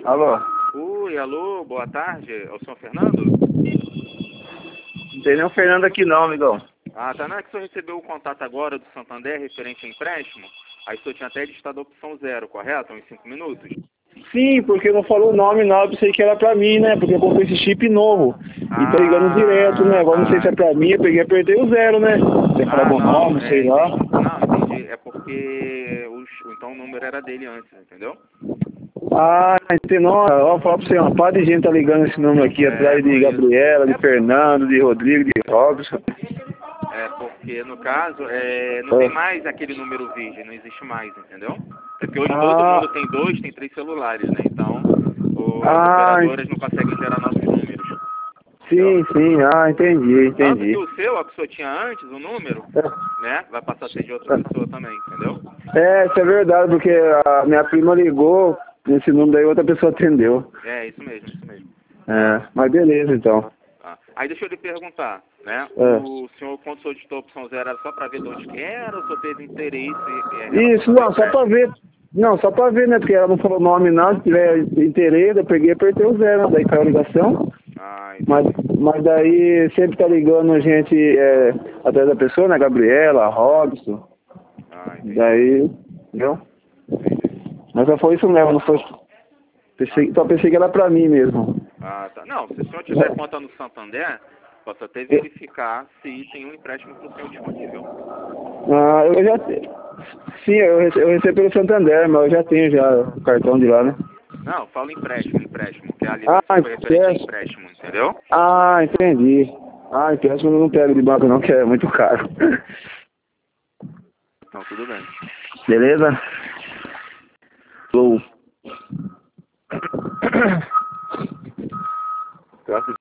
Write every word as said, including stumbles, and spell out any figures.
Alô? Oi, alô, boa tarde. É o senhor Fernando? Não tem nenhum Fernando aqui não, amigão. Ah, tá. Não é que o senhor recebeu o contato agora do Santander referente a empréstimo? Aí o senhor tinha até listado a opção zero, correto? Uns cinco minutos? Sim, porque não falou o nome não, eu pensei que era pra mim, né? Porque eu comprei esse chip novo. E tá ligando direto, né? Ah, Agora não sei se tá. é pra mim, eu peguei e apertei o zero, né? Você falar Ah, meu não, nome, é, sei lá. entendi. Não, entendi. É porque os, então o número era dele antes, entendeu? Ah, entendi. Não, ó, falar pra você, uma par de gente tá ligando esse número aqui, É, atrás de por isso. Gabriela, de É, Fernando, de Rodrigo, de Robson. é porque, no caso, é, não tem Ah, mais aquele número virgem, não existe mais, entendeu? É porque hoje todo ah, mundo tem dois, tem três celulares, né? Então, o- as ah, operadoras não conseguem gerar novos números, entendeu? sim, sim, ah, entendi, Tanto que entendi. o seu, a pessoa tinha antes, o número, né? Vai passar a ser de outra É, pessoa também, entendeu? é, isso é verdade, porque a minha prima ligou, nesse número aí outra pessoa atendeu. É, isso mesmo, isso mesmo. É, mas beleza então. Tá. Aí deixa eu lhe perguntar, né? É. O senhor, quando solicitou a opção zero, era só para ver de onde que era ou o senhor teve interesse é, Isso, relacionado ao não, só pra empréstimo? ver. Não, só pra ver, né? Porque ela não falou nome não, se tiver interesse, eu peguei e apertei o zero, daí caiu a ligação. Ah, Mas, entendi. mas daí sempre tá ligando a gente é, atrás da pessoa, né? Gabriela, Robson. Ah, entendi. Daí, entendeu? Entendi. Mas só foi isso mesmo, não foi. Ah, Pensei, só pensei que era pra mim mesmo. ah, tá. Não, se o senhor tiver conta no Santander, posso até É, verificar se tem um empréstimo para o senhor disponível. ah, eu já. Sim, eu, rece- eu recebo pelo Santander, mas eu já tenho já o cartão de lá, né? Não, fala empréstimo, empréstimo, que a ligação Ah, foi referente a empréstimo. empréstimo, entendeu? Ah, entendi. Ah, empréstimo eu não pego de banco não, que é muito caro. Então, tudo bem. Beleza? Show. Graças